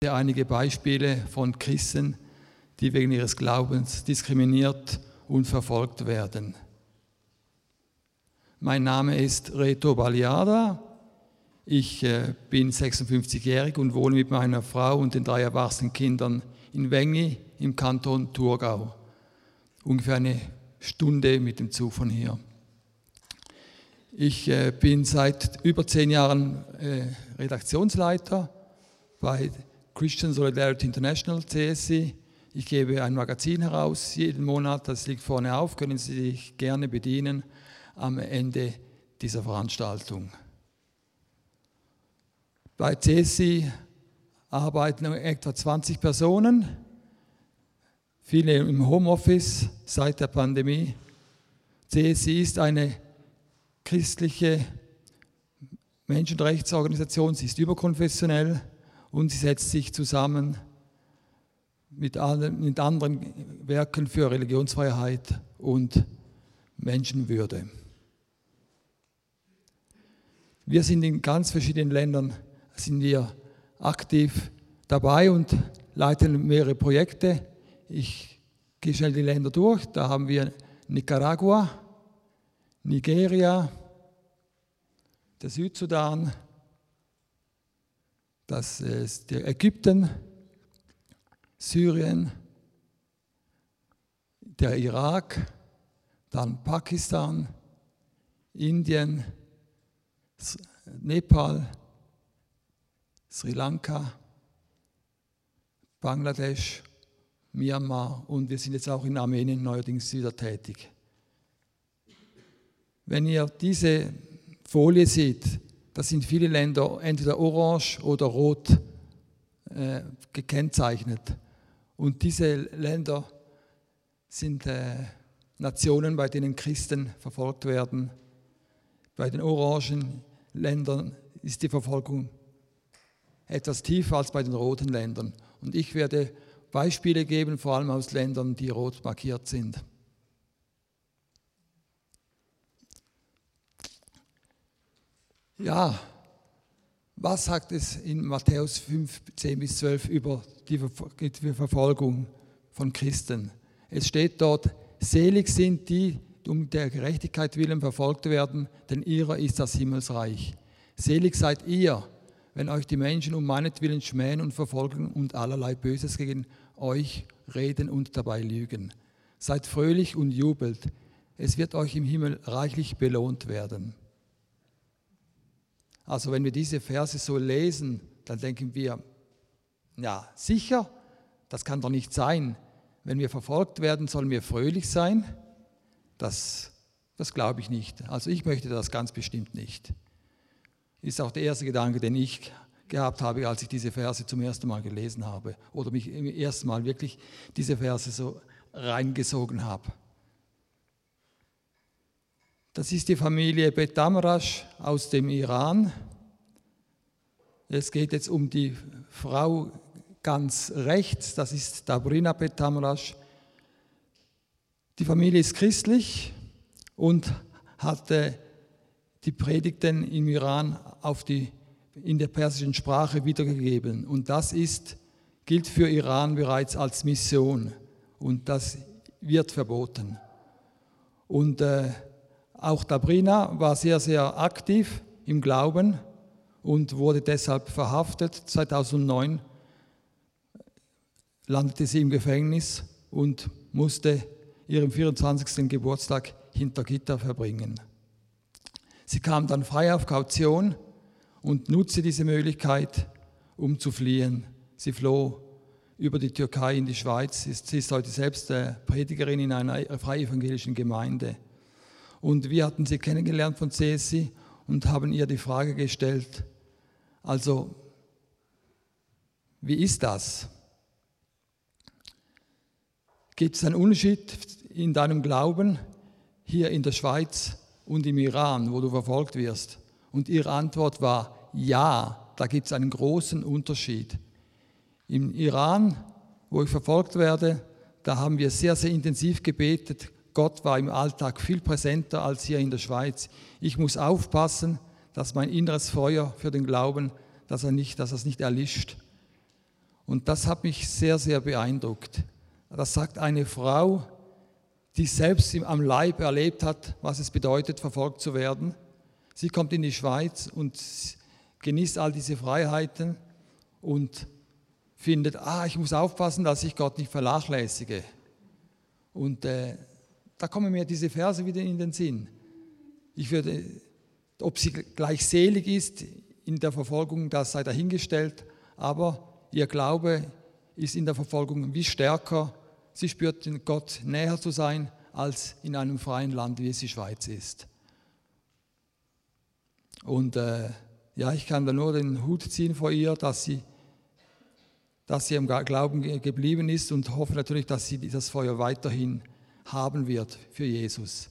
heute einige Beispiele von Christen, die wegen ihres Glaubens diskriminiert und verfolgt werden. Mein Name ist Reto Baliada. Ich bin 56-jährig und wohne mit meiner Frau und den 3 erwachsenen Kindern in Wengi im Kanton Thurgau. Ungefähr eine Stunde mit dem Zug von hier. Ich bin seit über 10 Jahren Redaktionsleiter bei Christian Solidarity International, CSI. Ich gebe ein Magazin heraus jeden Monat, das liegt vorne auf, können Sie sich gerne bedienen am Ende dieser Veranstaltung. Bei CSI arbeiten etwa 20 Personen, viele im Homeoffice seit der Pandemie. CSI ist eine christliche Menschenrechtsorganisation, sie ist überkonfessionell und sie setzt sich zusammen mit anderen Werken für Religionsfreiheit und Menschenwürde. Wir sind in ganz verschiedenen Ländern aktiv dabei und leiten mehrere Projekte. Ich gehe schnell die Länder durch. Da haben wir Nicaragua, Nigeria, der Südsudan, das ist Ägypten, Syrien, der Irak, dann Pakistan, Indien, Nepal, Sri Lanka, Bangladesch, Myanmar und wir sind jetzt auch in Armenien neuerdings wieder tätig. Wenn ihr diese Folie seht, da sind viele Länder entweder orange oder rot gekennzeichnet. Und diese Länder sind Nationen, bei denen Christen verfolgt werden. Bei den orangen Ländern ist die Verfolgung etwas tiefer als bei den roten Ländern. Und ich werde Beispiele geben, vor allem aus Ländern, die rot markiert sind. Ja, was sagt es in Matthäus 5, 10-12 über die Verfolgung von Christen? Es steht dort, selig sind die, die um der Gerechtigkeit willen verfolgt werden, denn ihrer ist das Himmelsreich. Selig seid ihr, wenn euch die Menschen um meinetwillen schmähen und verfolgen und allerlei Böses gegen euch reden und dabei lügen. Seid fröhlich und jubelt, es wird euch im Himmel reichlich belohnt werden. Also wenn wir diese Verse so lesen, dann denken wir, ja sicher, das kann doch nicht sein. Wenn wir verfolgt werden, sollen wir fröhlich sein? Das glaube ich nicht. Also ich möchte das ganz bestimmt nicht. Ist auch der erste Gedanke, den ich gehabt habe, als ich diese Verse zum ersten Mal gelesen habe oder mich im ersten Mal wirklich diese Verse so reingesogen habe. Das ist die Familie Bet Amrash aus dem Iran. Es geht jetzt um die Frau ganz rechts, das ist Dabrina Bet Amrash. Die Familie ist christlich und hatte die Predigten im Iran in der persischen Sprache wiedergegeben. Und das gilt für Iran bereits als Mission und das wird verboten. Und auch Dabrina war sehr, sehr aktiv im Glauben und wurde deshalb verhaftet. 2009 landete sie im Gefängnis und musste ihren 24. Geburtstag hinter Gitter verbringen. Sie kam dann frei auf Kaution und nutzte diese Möglichkeit, um zu fliehen. Sie floh über die Türkei in die Schweiz. Sie ist heute selbst Predigerin in einer freievangelischen Gemeinde. Und wir hatten sie kennengelernt von CSI und haben ihr die Frage gestellt, also, wie ist das? Gibt es einen Unterschied in deinem Glauben hier in der Schweiz und im Iran, wo du verfolgt wirst? Und ihre Antwort war, ja, da gibt es einen großen Unterschied. Im Iran, wo ich verfolgt werde, da haben wir sehr, sehr intensiv gebetet. Gott war im Alltag viel präsenter als hier in der Schweiz. Ich muss aufpassen, dass mein inneres Feuer für den Glauben, dass es nicht erlischt. Und das hat mich sehr, sehr beeindruckt. Das sagt eine Frau, die selbst am Leib erlebt hat, was es bedeutet, verfolgt zu werden. Sie kommt in die Schweiz und genießt all diese Freiheiten und findet, ich muss aufpassen, dass ich Gott nicht vernachlässige. Und da kommen mir diese Verse wieder in den Sinn. Ob sie gleich selig ist in der Verfolgung, das sei dahingestellt, aber ihr Glaube ist in der Verfolgung wie stärker. Sie spürt Gott näher zu sein, als in einem freien Land, wie es die Schweiz ist. Und ich kann da nur den Hut ziehen vor ihr, dass sie im Glauben geblieben ist und hoffe natürlich, dass sie das Feuer weiterhin haben wird für Jesus.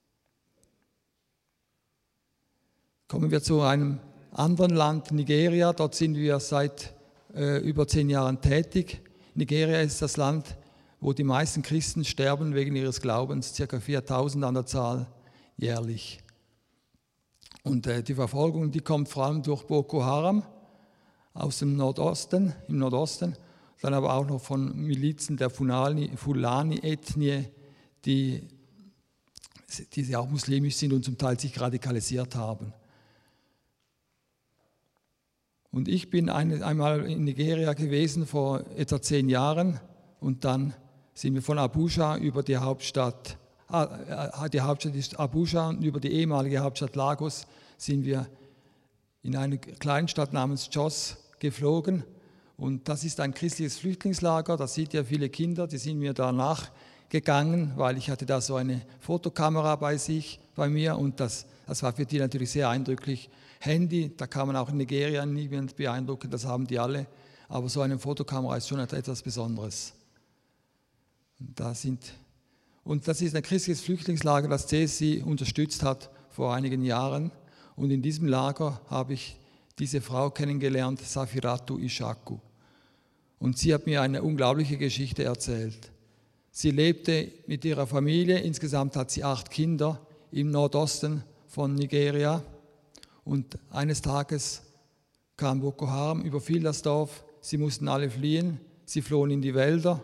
Kommen wir zu einem anderen Land, Nigeria. Dort sind wir seit über 10 Jahren tätig. Nigeria ist das Land, wo die meisten Christen sterben wegen ihres Glaubens, ca. 4000 an der Zahl jährlich. Und die Verfolgung, die kommt vor allem durch Boko Haram aus dem Nordosten, dann aber auch noch von Milizen der Fulani-Ethnie, die auch muslimisch sind und zum Teil sich radikalisiert haben. Und ich bin einmal in Nigeria gewesen vor etwa 10 Jahren und dann sind wir von Abuja über die Hauptstadt ist Abuja und über die ehemalige Hauptstadt Lagos sind wir in eine Kleinstadt namens Jos geflogen. Und das ist ein christliches Flüchtlingslager, da seht ihr viele Kinder, die sind mir da nachgegangen, weil ich hatte da so eine Fotokamera bei mir und das war für die natürlich sehr eindrücklich. Handy, da kann man auch in Nigeria niemand beeindrucken, das haben die alle, aber so eine Fotokamera ist schon etwas Besonderes. Und das ist ein christliches Flüchtlingslager, das CSI unterstützt hat vor einigen Jahren. Und in diesem Lager habe ich diese Frau kennengelernt, Safiratu Ishaku. Und sie hat mir eine unglaubliche Geschichte erzählt. Sie lebte mit ihrer Familie, insgesamt hat sie 8 Kinder im Nordosten von Nigeria. Und eines Tages kam Boko Haram, überfiel das Dorf, sie mussten alle fliehen, sie flohen in die Wälder.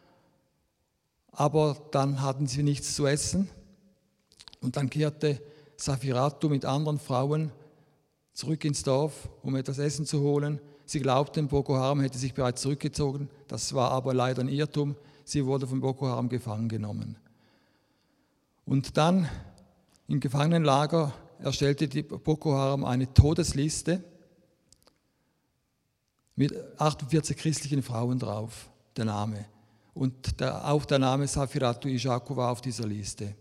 Aber dann hatten sie nichts zu essen und dann kehrte Safiratu mit anderen Frauen zurück ins Dorf, um etwas Essen zu holen. Sie glaubten, Boko Haram hätte sich bereits zurückgezogen, das war aber leider ein Irrtum, sie wurde von Boko Haram gefangen genommen. Und dann im Gefangenenlager erstellte die Boko Haram eine Todesliste mit 48 christlichen Frauen drauf, der Name. Und auch der Name Safiratu Ishaku war auf dieser Liste.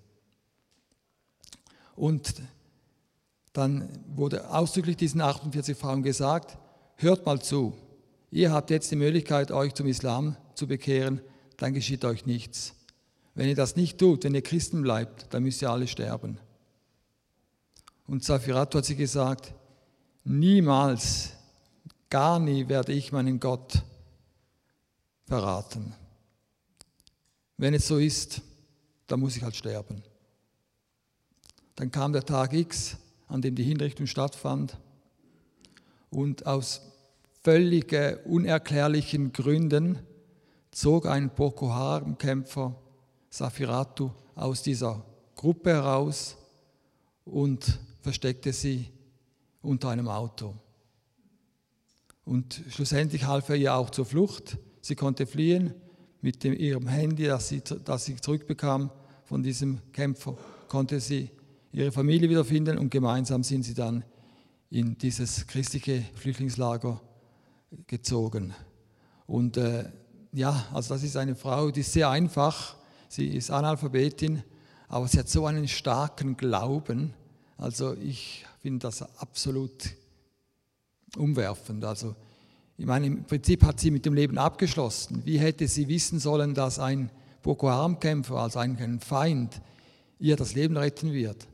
Und dann wurde ausdrücklich diesen 48 Frauen gesagt, hört mal zu, ihr habt jetzt die Möglichkeit, euch zum Islam zu bekehren, dann geschieht euch nichts. Wenn ihr das nicht tut, wenn ihr Christen bleibt, dann müsst ihr alle sterben. Und Safiratu hat sie gesagt, niemals, gar nie werde ich meinen Gott verraten. Wenn es so ist, dann muss ich halt sterben. Dann kam der Tag X, an dem die Hinrichtung stattfand und aus völlig unerklärlichen Gründen zog ein Boko Haram-Kämpfer Safiratu aus dieser Gruppe heraus und versteckte sie unter einem Auto. Und schlussendlich half er ihr auch zur Flucht. Sie konnte fliehen. Mit ihrem Handy, das sie zurückbekam von diesem Kämpfer, konnte sie ihre Familie wiederfinden und gemeinsam sind sie dann in dieses christliche Flüchtlingslager gezogen. Und also das ist eine Frau, die ist sehr einfach, sie ist Analphabetin, aber sie hat so einen starken Glauben, also ich finde das absolut umwerfend. Also ich meine, im Prinzip hat sie mit dem Leben abgeschlossen. Wie hätte sie wissen sollen, dass ein Boko Haram-Kämpfer, also ein Feind, ihr das Leben retten wird?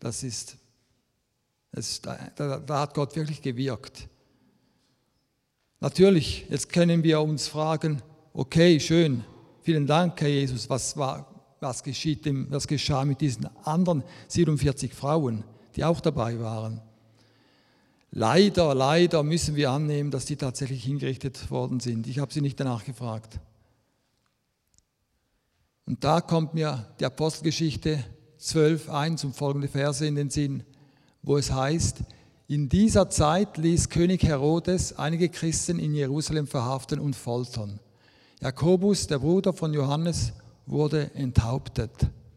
Da hat Gott wirklich gewirkt. Natürlich, jetzt können wir uns fragen, okay, schön, vielen Dank, Herr Jesus, was geschah mit diesen anderen 47 Frauen, die auch dabei waren? Leider müssen wir annehmen, dass die tatsächlich hingerichtet worden sind. Ich habe sie nicht danach gefragt. Und da kommt mir die Apostelgeschichte 12,1 und folgende Verse in den Sinn, wo es heißt: In dieser Zeit ließ König Herodes einige Christen in Jerusalem verhaften und foltern. Jakobus, der Bruder von Johannes, wurde enthauptet.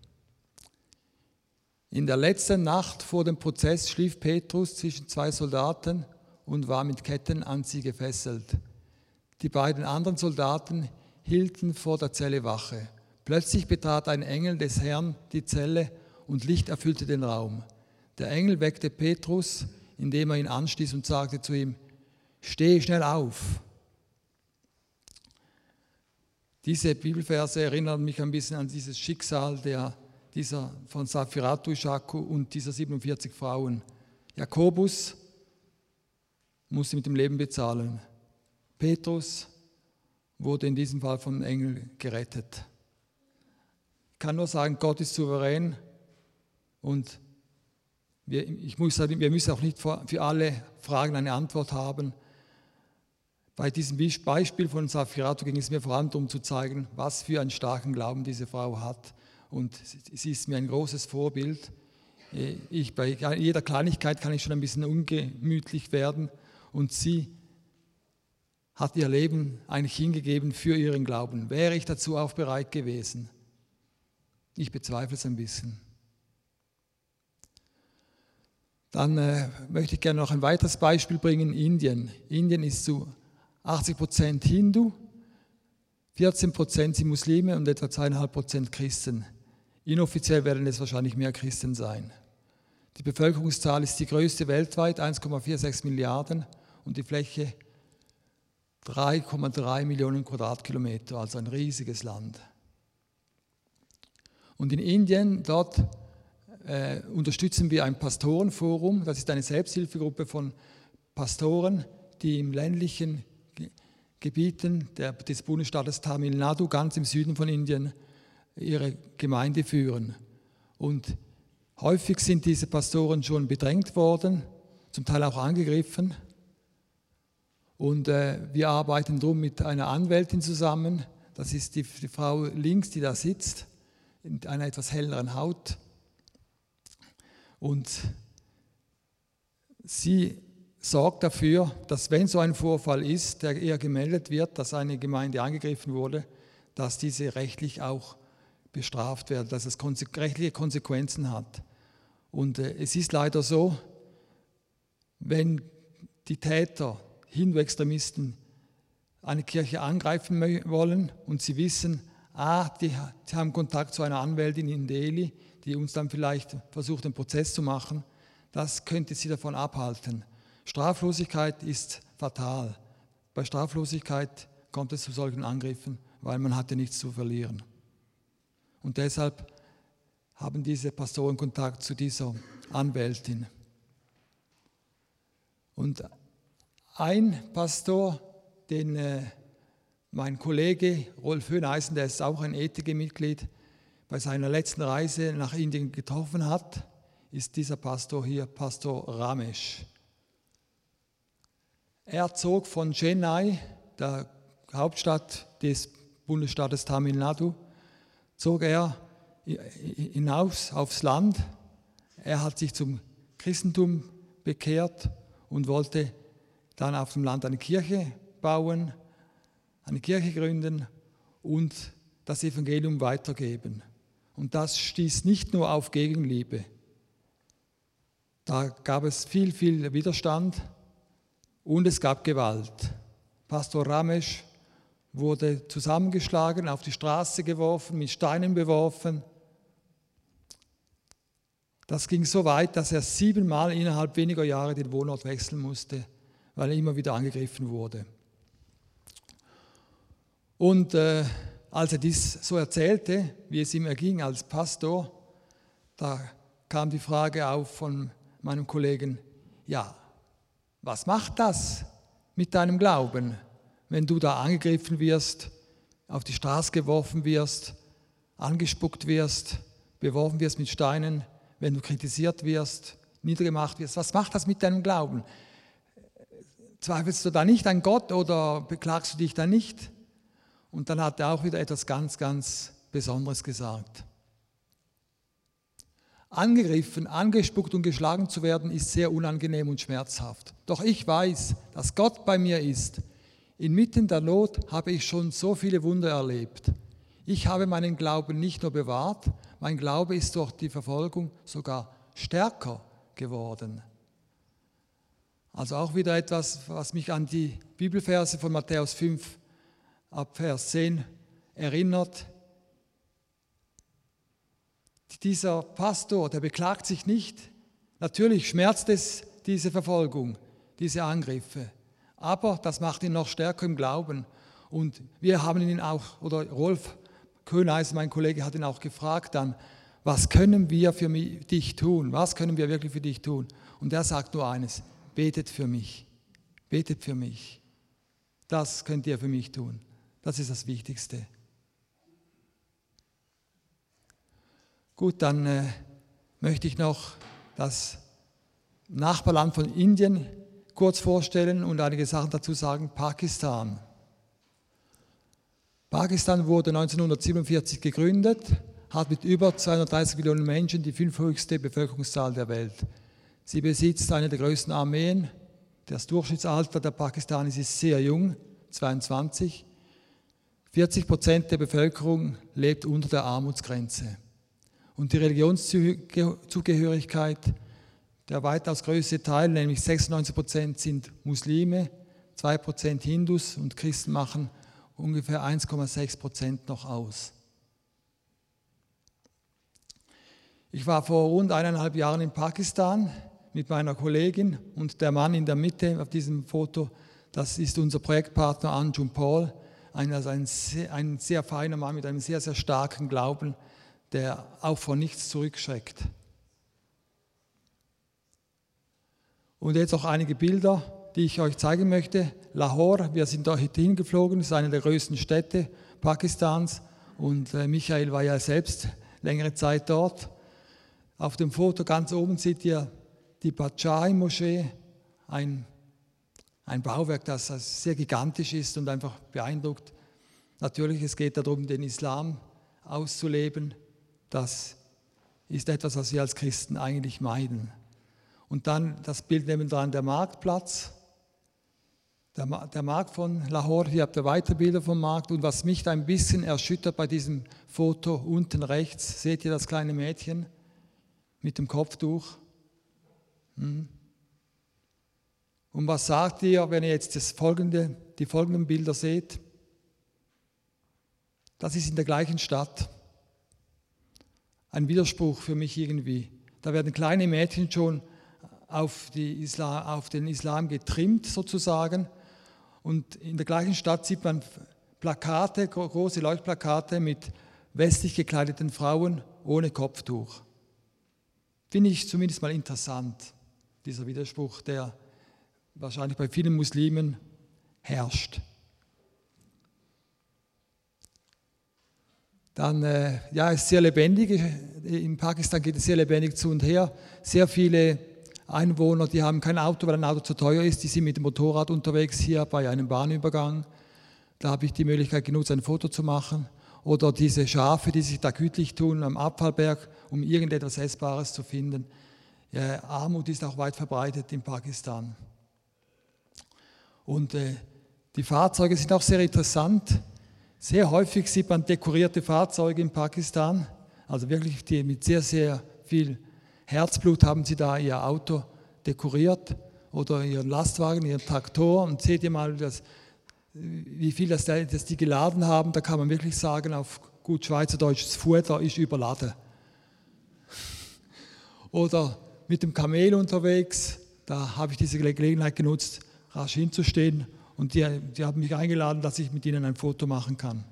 In der letzten Nacht vor dem Prozess schlief Petrus zwischen zwei Soldaten und war mit Ketten an sie gefesselt. Die beiden anderen Soldaten hielten vor der Zelle Wache. Plötzlich betrat ein Engel des Herrn die Zelle und Licht erfüllte den Raum. Der Engel weckte Petrus, indem er ihn anstieß und sagte zu ihm: Steh schnell auf. Diese Bibelverse erinnern mich ein bisschen an dieses Schicksal dieser von Safiratu Ishaku und dieser 47 Frauen. Jakobus musste mit dem Leben bezahlen. Petrus wurde in diesem Fall vom Engel gerettet. Ich kann nur sagen, Gott ist souverän und wir müssen auch nicht für alle Fragen eine Antwort haben. Bei diesem Beispiel von Safiratu ging es mir vor allem darum zu zeigen, was für einen starken Glauben diese Frau hat. Und sie ist mir ein großes Vorbild. Bei jeder Kleinigkeit kann ich schon ein bisschen ungemütlich werden. Und sie hat ihr Leben eigentlich hingegeben für ihren Glauben. Wäre ich dazu auch bereit gewesen? Ich bezweifle es ein bisschen. Dann möchte ich gerne noch ein weiteres Beispiel bringen: Indien. Indien ist zu 80% Hindu, 14% sind Muslime und etwa 2,5% Christen. Inoffiziell werden es wahrscheinlich mehr Christen sein. Die Bevölkerungszahl ist die größte weltweit, 1,46 Milliarden, und die Fläche 3,3 Millionen Quadratkilometer, also ein riesiges Land. Und in Indien, dort unterstützen wir ein Pastorenforum. Das ist eine Selbsthilfegruppe von Pastoren, die im ländlichen Gebieten des Bundesstaates Tamil Nadu, ganz im Süden von Indien, ihre Gemeinde führen. Und häufig sind diese Pastoren schon bedrängt worden, zum Teil auch angegriffen. Und wir arbeiten darum mit einer Anwältin zusammen. Das ist die Frau links, die da sitzt, in einer etwas helleren Haut. Und sie sorgt dafür, dass, wenn so ein Vorfall ist, der eher gemeldet wird, dass eine Gemeinde angegriffen wurde, dass diese rechtlich auch bestraft werden, dass es rechtliche Konsequenzen hat. Und es ist leider so, wenn die Täter, Hindu-Extremisten, eine Kirche angreifen wollen und sie wissen, die haben Kontakt zu einer Anwältin in Delhi, die uns dann vielleicht versucht, einen Prozess zu machen, das könnte sie davon abhalten. Straflosigkeit ist fatal. Bei Straflosigkeit kommt es zu solchen Angriffen, weil man hat ja nichts zu verlieren. Und deshalb haben diese Pastoren Kontakt zu dieser Anwältin. Und ein Pastor, den mein Kollege Rolf Höhneisen, der ist auch ein ETG-Mitglied, bei seiner letzten Reise nach Indien getroffen hat, ist dieser Pastor hier, Pastor Ramesh. Er zog von Chennai, der Hauptstadt des Bundesstaates Tamil Nadu, zog er hinaus aufs Land. Er hat sich zum Christentum bekehrt und wollte dann auf dem Land eine Kirche bauen, eine Kirche gründen und das Evangelium weitergeben. Und das stieß nicht nur auf Gegenliebe. Da gab es viel Widerstand und es gab Gewalt. Pastor Ramesh wurde zusammengeschlagen, auf die Straße geworfen, mit Steinen beworfen. Das ging so weit, dass er 7-mal innerhalb weniger Jahre den Wohnort wechseln musste, weil er immer wieder angegriffen wurde. Und als er dies so erzählte, wie es ihm erging als Pastor, da kam die Frage auf von meinem Kollegen: Ja, was macht das mit deinem Glauben, wenn du da angegriffen wirst, auf die Straße geworfen wirst, angespuckt wirst, beworfen wirst mit Steinen, wenn du kritisiert wirst, niedergemacht wirst? Was macht das mit deinem Glauben? zweifelst du da nicht an Gott oder beklagst du dich da nicht? Und dann hat er auch wieder etwas ganz, ganz Besonderes gesagt. Angegriffen, angespuckt und geschlagen zu werden, ist sehr unangenehm und schmerzhaft. Doch ich weiß, dass Gott bei mir ist. Inmitten der Not habe ich schon so viele Wunder erlebt. Ich habe meinen Glauben nicht nur bewahrt, mein Glaube ist durch die Verfolgung sogar stärker geworden. Also auch wieder etwas, was mich an die Bibelverse von Matthäus 5 ab Vers 10 erinnert. Dieser Pastor, der beklagt sich nicht. Natürlich schmerzt es, diese Verfolgung, diese Angriffe. Aber das macht ihn noch stärker im Glauben. Und wir haben ihn auch, oder Rolf Köhneis, mein Kollege, hat ihn auch gefragt dann, was können wir für dich tun? Was können wir wirklich für dich tun? Und er sagt nur eines, betet für mich. Betet für mich. Das könnt ihr für mich tun. Das ist das Wichtigste. Gut, dann möchte ich noch das Nachbarland von Indien kurz vorstellen und einige Sachen dazu sagen. Pakistan. Pakistan wurde 1947 gegründet, hat mit über 230 Millionen Menschen die 5. höchste Bevölkerungszahl der Welt. Sie besitzt eine der größten Armeen. Das Durchschnittsalter der Pakistanis ist sehr jung, 22. 40% der Bevölkerung lebt unter der Armutsgrenze. Und die Religionszugehörigkeit, der weitaus größte Teil, nämlich 96%, sind Muslime, 2% Hindus und Christen machen ungefähr 1,6% noch aus. Ich war vor rund 1,5 Jahren in Pakistan mit meiner Kollegin und der Mann in der Mitte auf diesem Foto, das ist unser Projektpartner Anjum Paul, ein sehr feiner Mann mit einem sehr, sehr starken Glauben, der auch vor nichts zurückschreckt. Und jetzt auch einige Bilder, die ich euch zeigen möchte. Lahore, wir sind da hingeflogen, das ist eine der größten Städte Pakistans und Michael war ja selbst längere Zeit dort. Auf dem Foto ganz oben seht ihr die Bachai-Moschee, ein Bauwerk, das sehr gigantisch ist und einfach beeindruckt. Natürlich, es geht darum, den Islam auszuleben. Das ist etwas, was wir als Christen eigentlich meiden. Und dann das Bild nebendran, der Marktplatz, der Markt von Lahore. Hier habt ihr weitere Bilder vom Markt. Und was mich da ein bisschen erschüttert bei diesem Foto unten rechts, seht ihr das kleine Mädchen mit dem Kopftuch? Und was sagt ihr, wenn ihr jetzt die folgenden Bilder seht? Das ist in der gleichen Stadt. Ein Widerspruch für mich irgendwie. Da werden kleine Mädchen schon auf den Islam getrimmt sozusagen. Und in der gleichen Stadt sieht man Plakate, große Leuchtplakate mit westlich gekleideten Frauen ohne Kopftuch. Finde ich zumindest mal interessant, dieser Widerspruch, der wahrscheinlich bei vielen Muslimen herrscht. Dann, es ist sehr lebendig, in Pakistan geht es sehr lebendig zu und her. Sehr viele Einwohner, die haben kein Auto, weil ein Auto zu teuer ist, die sind mit dem Motorrad unterwegs hier bei einem Bahnübergang. Da habe ich die Möglichkeit genutzt, ein Foto zu machen. Oder diese Schafe, die sich da gütlich tun am Abfallberg, um irgendetwas Essbares zu finden. Ja, Armut ist auch weit verbreitet in Pakistan. Und die Fahrzeuge sind auch sehr interessant. Sehr häufig sieht man dekorierte Fahrzeuge in Pakistan, also wirklich mit sehr, sehr viel Herzblut haben sie da ihr Auto dekoriert oder ihren Lastwagen, ihren Traktor und seht ihr mal, wie viel das die geladen haben, da kann man wirklich sagen, auf gut Schweizerdeutsch, das Futter ist überladen. Oder mit dem Kamel unterwegs, da habe ich diese Gelegenheit genutzt, rasch hinzustehen. Und die haben mich eingeladen, dass ich mit ihnen ein Foto machen kann.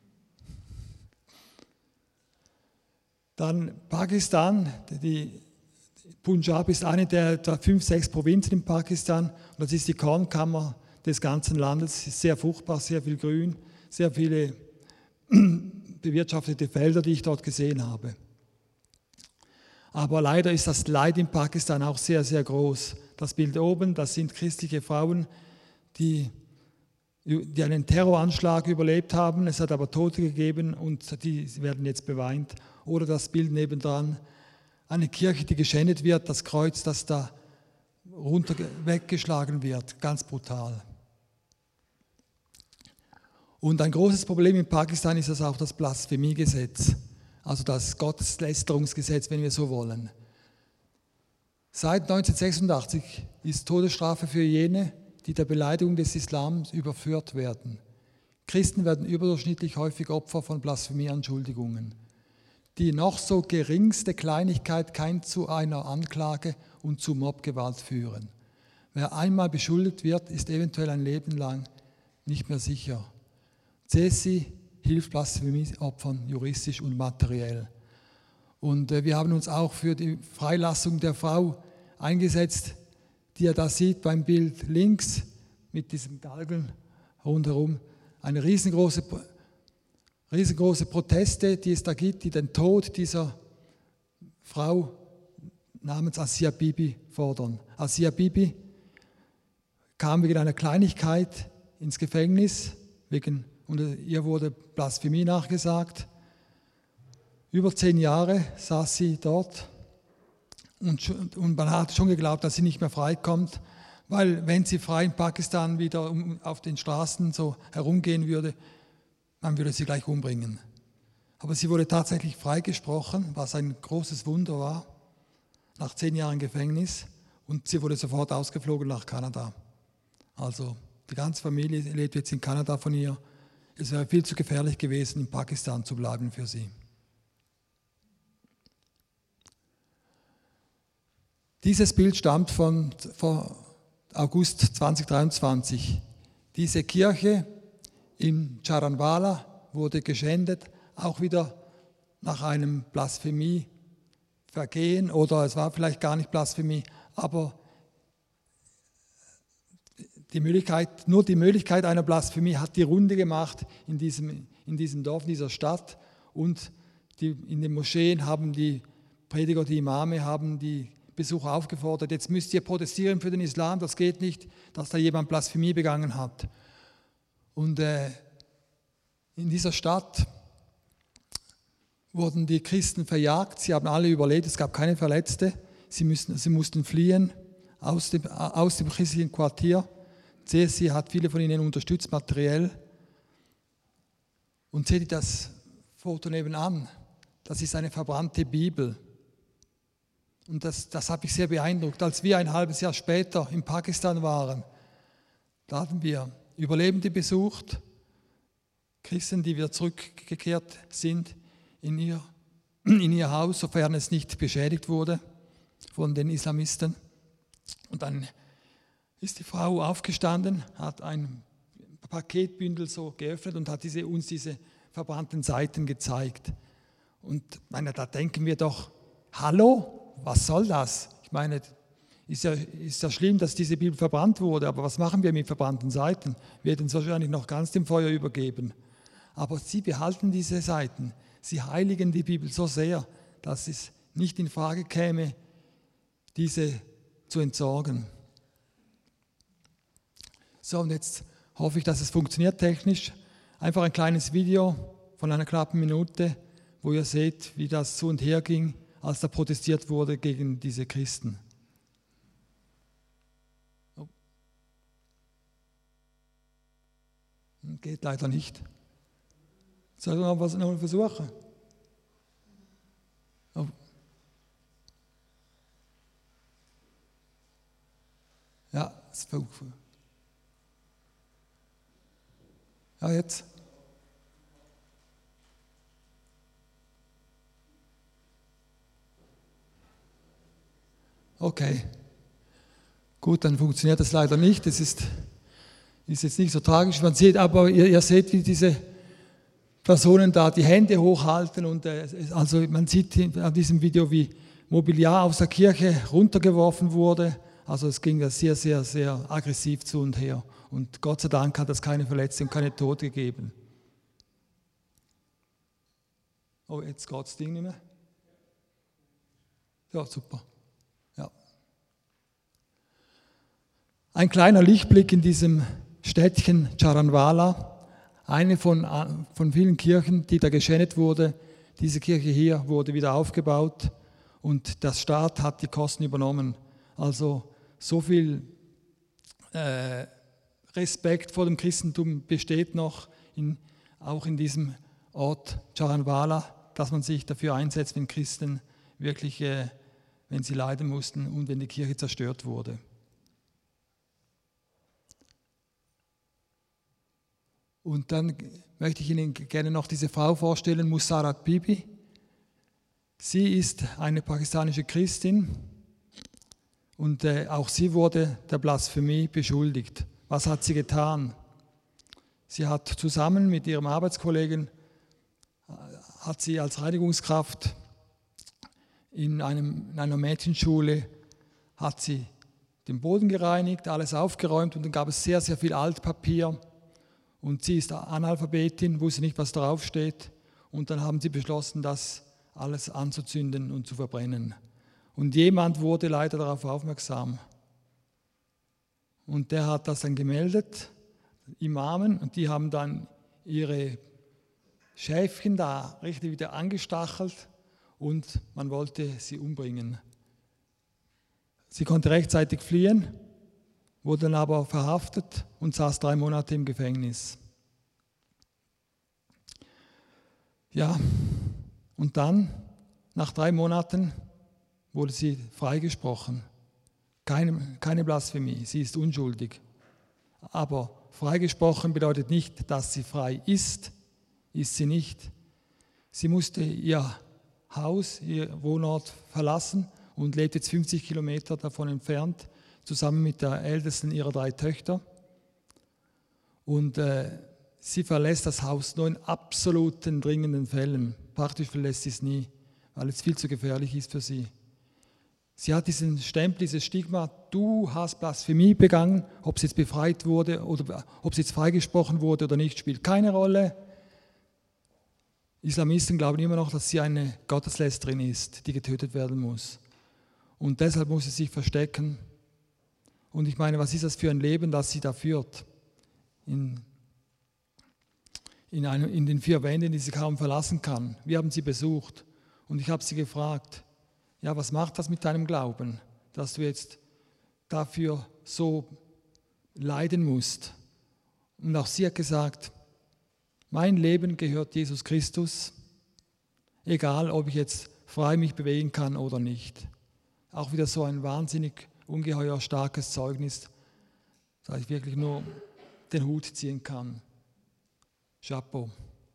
Dann Pakistan. Die Punjab ist eine der 5, 6 Provinzen in Pakistan. Und das ist die Kornkammer des ganzen Landes. Es ist sehr fruchtbar, sehr viel Grün, sehr viele bewirtschaftete Felder, die ich dort gesehen habe. Aber leider ist das Leid in Pakistan auch sehr, sehr groß. Das Bild oben, das sind christliche Frauen, die einen Terroranschlag überlebt haben. Es hat aber Tote gegeben und die werden jetzt beweint. Oder das Bild nebendran, eine Kirche, die geschändet wird, das Kreuz, das da weggeschlagen wird, ganz brutal. Und ein großes Problem in Pakistan ist auch das Blasphemiegesetz, also das Gotteslästerungsgesetz, wenn wir so wollen. Seit 1986 ist Todesstrafe für jene, die der Beleidigung des Islams überführt werden. Christen werden überdurchschnittlich häufig Opfer von Blasphemieanschuldigungen. Die noch so geringste Kleinigkeit kann zu einer Anklage und zu Mobgewalt führen. Wer einmal beschuldigt wird, ist eventuell ein Leben lang nicht mehr sicher. CESI hilft Blasphemieopfern juristisch und materiell. Und wir haben uns auch für die Freilassung der Frau eingesetzt, die ihr da sieht beim Bild links mit diesem Galgen rundherum. Eine riesengroße Proteste, die es da gibt, die den Tod dieser Frau namens Asia Bibi fordern. Asia Bibi kam wegen einer Kleinigkeit ins Gefängnis, und ihr wurde Blasphemie nachgesagt. Über 10 Jahre saß sie dort und man hat schon geglaubt, dass sie nicht mehr freikommt, weil wenn sie frei in Pakistan wieder auf den Straßen so herumgehen würde, man würde sie gleich umbringen. Aber sie wurde tatsächlich freigesprochen, was ein großes Wunder war, nach 10 Jahren Gefängnis, und sie wurde sofort ausgeflogen nach Kanada. Also die ganze Familie lebt jetzt in Kanada von ihr. Es wäre viel zu gefährlich gewesen, in Pakistan zu bleiben für sie. Dieses Bild stammt von August 2023. Diese Kirche in Charanwala wurde geschändet, auch wieder nach einem Blasphemievergehen, oder es war vielleicht gar nicht Blasphemie, aber nur die Möglichkeit einer Blasphemie hat die Runde gemacht in diesem Dorf, in dieser Stadt, und in den Moscheen haben die Prediger, die Imame, haben die Besucher aufgefordert, jetzt müsst ihr protestieren für den Islam, das geht nicht, dass da jemand Blasphemie begangen hat. Und in dieser Stadt wurden die Christen verjagt, sie haben alle überlebt, es gab keine Verletzte, sie mussten fliehen aus dem christlichen Quartier. CSI hat viele von ihnen unterstützt, materiell. Und seht ihr das Foto nebenan? Das ist eine verbrannte Bibel. Und das hat mich sehr beeindruckt. Als wir ein halbes Jahr später in Pakistan waren, da hatten wir Überlebende besucht, Christen, die wieder zurückgekehrt sind in ihr Haus, sofern es nicht beschädigt wurde von den Islamisten. Und dann ist die Frau aufgestanden, hat ein Paketbündel so geöffnet und hat uns diese verbrannten Seiten gezeigt. Und da denken wir doch, hallo, was soll das? Ich meine, ist ja schlimm, dass diese Bibel verbrannt wurde, aber was machen wir mit verbrannten Seiten? Wir hätten es wahrscheinlich noch ganz dem Feuer übergeben. Aber sie behalten diese Seiten, sie heiligen die Bibel so sehr, dass es nicht in Frage käme, diese zu entsorgen. So, und jetzt hoffe ich, dass es funktioniert technisch. Einfach ein kleines Video von einer knappen Minute, wo ihr seht, wie das zu und her ging, als da protestiert wurde gegen diese Christen. Oh. Geht leider nicht. Soll ich noch mal versuchen? Oh. Ja, es war ja, jetzt. Okay. Gut, dann funktioniert das leider nicht. Das ist jetzt nicht so tragisch. Man sieht, aber ihr seht, wie diese Personen da die Hände hochhalten, und also man sieht an diesem Video, wie Mobiliar aus der Kirche runtergeworfen wurde. Also es ging sehr, sehr, sehr aggressiv zu und her. Und Gott sei Dank hat es keine Verletzten und keine Tote gegeben. Oh, jetzt geht das Ding nicht mehr. Ja, super. Ja. Ein kleiner Lichtblick in diesem Städtchen Charanwala, eine von vielen Kirchen, die da geschändet wurde. Diese Kirche hier wurde wieder aufgebaut und der Staat hat die Kosten übernommen. Also so viel Respekt vor dem Christentum besteht noch, auch in diesem Ort Charanwala, dass man sich dafür einsetzt, wenn Christen wirklich, wenn sie leiden mussten und wenn die Kirche zerstört wurde. Und dann möchte ich Ihnen gerne noch diese Frau vorstellen, Musarat Bibi. Sie ist eine pakistanische Christin und auch sie wurde der Blasphemie beschuldigt. Was hat sie getan? Sie hat zusammen mit ihrem Arbeitskollegen, hat sie als Reinigungskraft in einer Mädchenschule, hat sie den Boden gereinigt, alles aufgeräumt und dann gab es sehr, sehr viel Altpapier. Und sie ist Analphabetin, wusste nicht, was draufsteht. Und dann haben sie beschlossen, das alles anzuzünden und zu verbrennen. Und jemand wurde leider darauf aufmerksam. Und der hat das dann gemeldet, Imamen, und die haben dann ihre Schäfchen da richtig wieder angestachelt und man wollte sie umbringen. Sie konnte rechtzeitig fliehen, wurde dann aber verhaftet und saß 3 Monate im Gefängnis. Ja, und dann, nach 3 Monaten, wurde sie freigesprochen. Keine Blasphemie, sie ist unschuldig. Aber freigesprochen bedeutet nicht, dass sie frei ist sie nicht. Sie musste ihr Haus, ihr Wohnort verlassen und lebt jetzt 50 Kilometer davon entfernt, zusammen mit der ältesten ihrer 3 Töchter. Und sie verlässt das Haus nur in absoluten dringenden Fällen. Praktisch verlässt sie es nie, weil es viel zu gefährlich ist für sie. Sie hat diesen Stempel, dieses Stigma, du hast Blasphemie begangen, ob sie jetzt befreit wurde oder ob sie jetzt freigesprochen wurde oder nicht, spielt keine Rolle. Islamisten glauben immer noch, dass sie eine Gotteslästerin ist, die getötet werden muss. Und deshalb muss sie sich verstecken. Und ich meine, was ist das für ein Leben, das sie da führt? In den 4 Wänden, die sie kaum verlassen kann. Wir haben sie besucht und ich habe sie gefragt, ja, was macht das mit deinem Glauben, dass du jetzt dafür so leiden musst? Und auch sie hat gesagt, mein Leben gehört Jesus Christus, egal ob ich jetzt frei mich bewegen kann oder nicht. Auch wieder so ein wahnsinnig ungeheuer starkes Zeugnis, dass ich wirklich nur den Hut ziehen kann. Chapeau.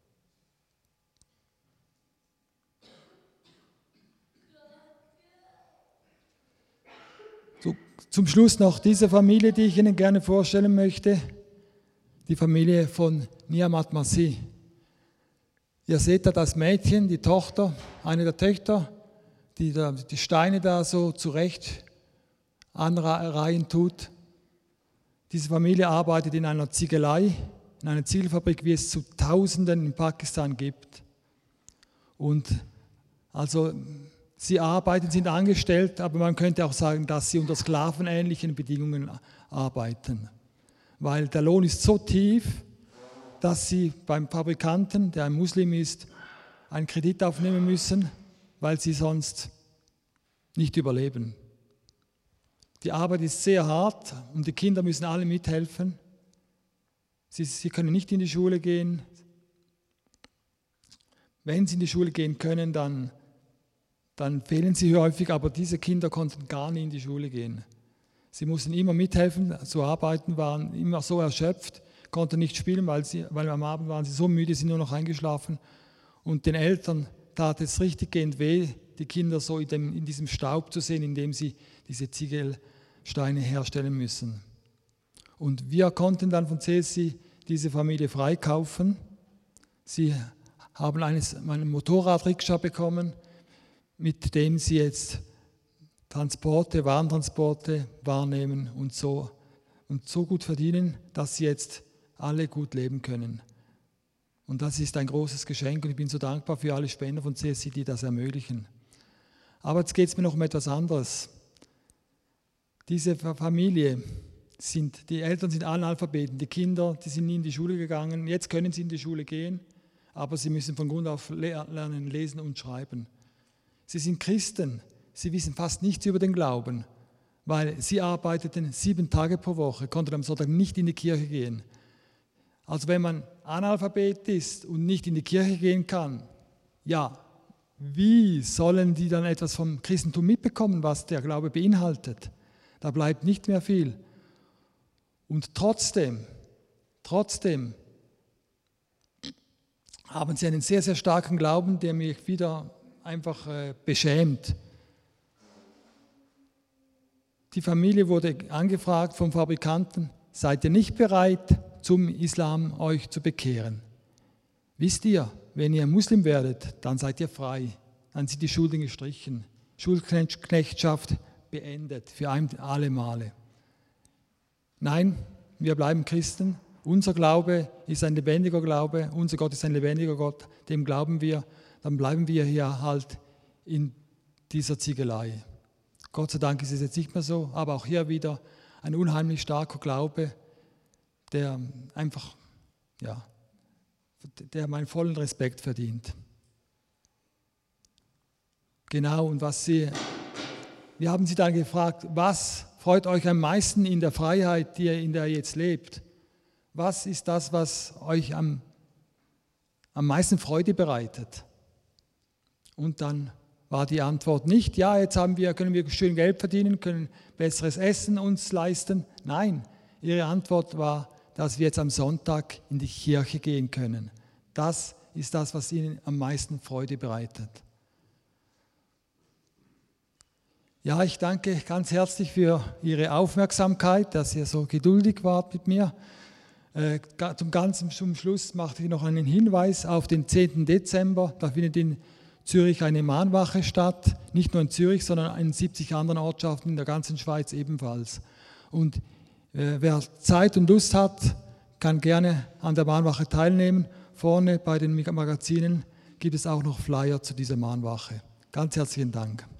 So, zum Schluss noch diese Familie, die ich Ihnen gerne vorstellen möchte, die Familie von Niamat Masih. Ihr seht da das Mädchen, die Tochter, eine der Töchter, die die Steine da so zurecht anreihen tut. Diese Familie arbeitet in einer Ziegelei, in einer Ziegelfabrik, wie es zu Tausenden in Pakistan gibt. Und also sie arbeiten, sind angestellt, aber man könnte auch sagen, dass sie unter sklavenähnlichen Bedingungen arbeiten. Weil der Lohn ist so tief, dass sie beim Fabrikanten, der ein Muslim ist, einen Kredit aufnehmen müssen, weil sie sonst nicht überleben. Die Arbeit ist sehr hart und die Kinder müssen alle mithelfen. Sie können nicht in die Schule gehen. Wenn sie in die Schule gehen können, dann fehlen sie häufig, aber diese Kinder konnten gar nie in die Schule gehen. Sie mussten immer mithelfen, zu arbeiten, waren immer so erschöpft, konnten nicht spielen, weil am Abend waren sie so müde, sind nur noch eingeschlafen. Und den Eltern tat es richtig gehend weh, die Kinder so in diesem Staub zu sehen, in dem sie diese Ziegelsteine herstellen müssen. Und wir konnten dann von CSC diese Familie freikaufen. Sie haben einen Motorradrikscha bekommen, mit dem sie jetzt Warentransporte wahrnehmen und so gut verdienen, dass sie jetzt alle gut leben können. Und das ist ein großes Geschenk und ich bin so dankbar für alle Spender von CSC, die das ermöglichen. Aber jetzt geht es mir noch um etwas anderes. Diese Familie, Die Eltern sind Analphabeten, die Kinder, die sind nie in die Schule gegangen. Jetzt können sie in die Schule gehen, aber sie müssen von Grund auf lernen, lesen und schreiben. Sie sind Christen, sie wissen fast nichts über den Glauben, weil sie arbeiteten 7 Tage pro Woche, konnten am Sonntag nicht in die Kirche gehen. Also wenn man Analphabet ist und nicht in die Kirche gehen kann, ja, wie sollen die dann etwas vom Christentum mitbekommen, was der Glaube beinhaltet? Da bleibt nicht mehr viel. Und trotzdem haben sie einen sehr, sehr starken Glauben, der mich wieder einfach beschämt. Die Familie wurde angefragt vom Fabrikanten, seid ihr nicht bereit, zum Islam euch zu bekehren? Wisst ihr, wenn ihr Muslim werdet, dann seid ihr frei, dann sind die Schulden gestrichen, Schulknechtschaft beendet für alle Male. Nein, wir bleiben Christen. Unser Glaube ist ein lebendiger Glaube. Unser Gott ist ein lebendiger Gott. Dem glauben wir. Dann bleiben wir hier halt in dieser Ziegelei. Gott sei Dank ist es jetzt nicht mehr so. Aber auch hier wieder ein unheimlich starker Glaube, der einfach, ja, der meinen vollen Respekt verdient. Genau, und wir haben sie dann gefragt, was freut euch am meisten in der Freiheit, in der ihr jetzt lebt? Was ist das, was euch am meisten Freude bereitet? Und dann war die Antwort nicht, ja, jetzt können wir schön Geld verdienen, können besseres Essen uns leisten. Nein, ihre Antwort war, dass wir jetzt am Sonntag in die Kirche gehen können. Das ist das, was ihnen am meisten Freude bereitet. Ja, ich danke ganz herzlich für Ihre Aufmerksamkeit, dass ihr so geduldig wart mit mir. Zum Schluss machte ich noch einen Hinweis auf den 10. Dezember. Da findet in Zürich eine Mahnwache statt, nicht nur in Zürich, sondern in 70 anderen Ortschaften in der ganzen Schweiz ebenfalls. Und wer Zeit und Lust hat, kann gerne an der Mahnwache teilnehmen. Vorne bei den Magazinen gibt es auch noch Flyer zu dieser Mahnwache. Ganz herzlichen Dank.